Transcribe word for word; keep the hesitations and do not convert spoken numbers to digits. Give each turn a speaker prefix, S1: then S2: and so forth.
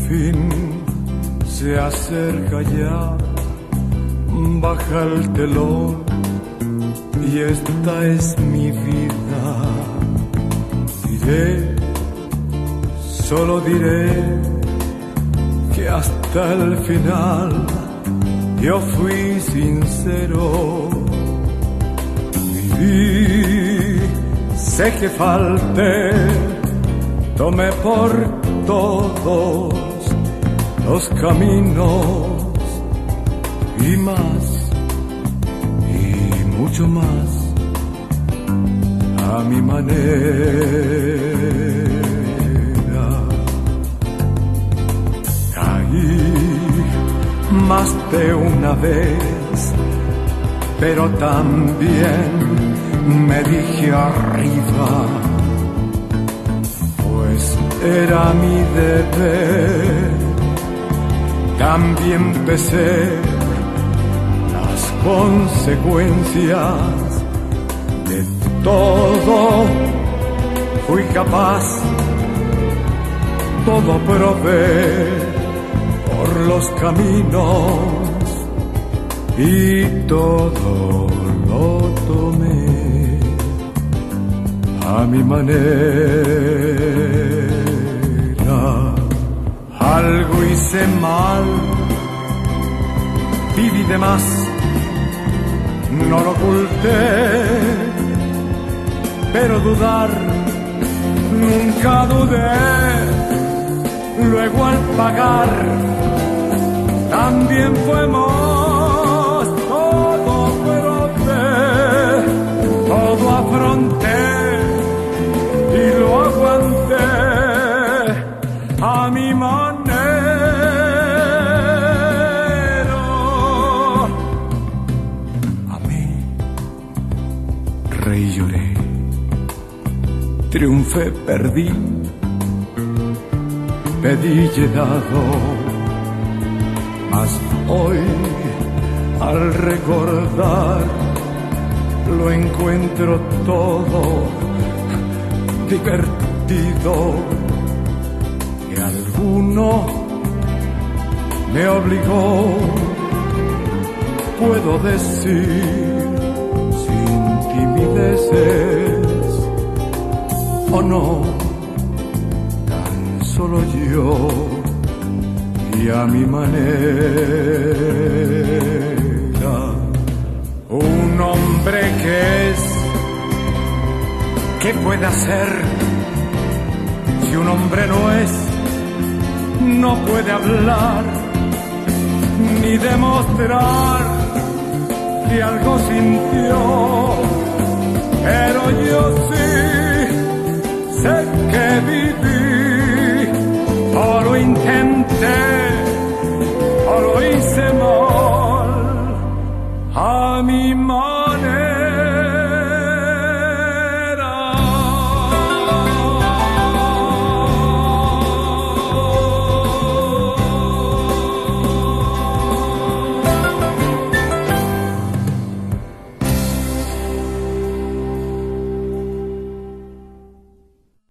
S1: fin se acerca ya, baja el telón y esta es mi vida. Diré, solo diré que hasta el final yo fui sincero. Viví, sé que falté, tomé por todos los caminos y más, y mucho más, a mi manera. Caí más de una vez, pero también me dije arriba, pues era mi deber. También pesé las consecuencias de todo, fui capaz, todo probé por los caminos y todo lo tomé a mi manera. Algo hice mal, viví de más, no lo oculté, pero dudar nunca dudé. Luego al pagar también fue más, todo probé, todo afronté y lo aguanté a mi manera. Amé, reí, lloré, triunfé, perdí, pedí y he dado, mas hoy al recordar lo encuentro todo divertido. Que alguno me obligó, puedo decir sin timideces, o no, tan solo yo y a mi manera. Un hombre que es, ¿qué puede hacer? Si un hombre no es, no puede hablar ni demostrar que algo sintió, pero yo sí sé que viví, o lo intenté.